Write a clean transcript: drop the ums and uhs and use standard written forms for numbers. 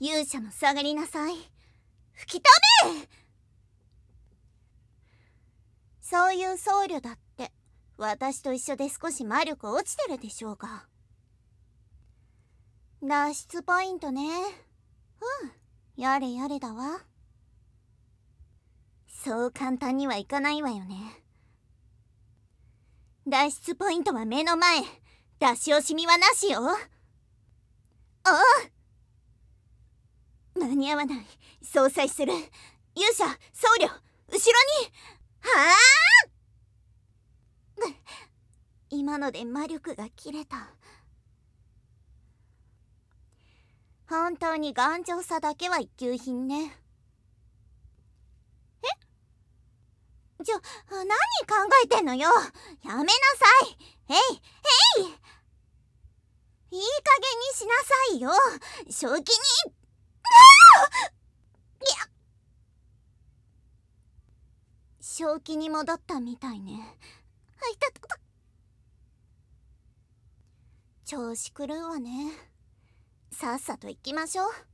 勇者も下がりなさい。吹き止め。そういう僧侶だって私と一緒で少し魔力落ちてるでしょうが。脱出ポイントね。やれやれだわ。そう簡単にはいかないわよね。脱出ポイントは目の前。出し惜しみはなしよ。間に合わない。相殺する。勇者、僧侶、後ろに。はあ今ので魔力が切れた。本当に頑丈さだけは一級品ね。何考えてんのよ。やめなさい。いい加減にしなさいよ。正気に。正気に戻ったみたいね。調子狂うわね。さっさと行きましょう。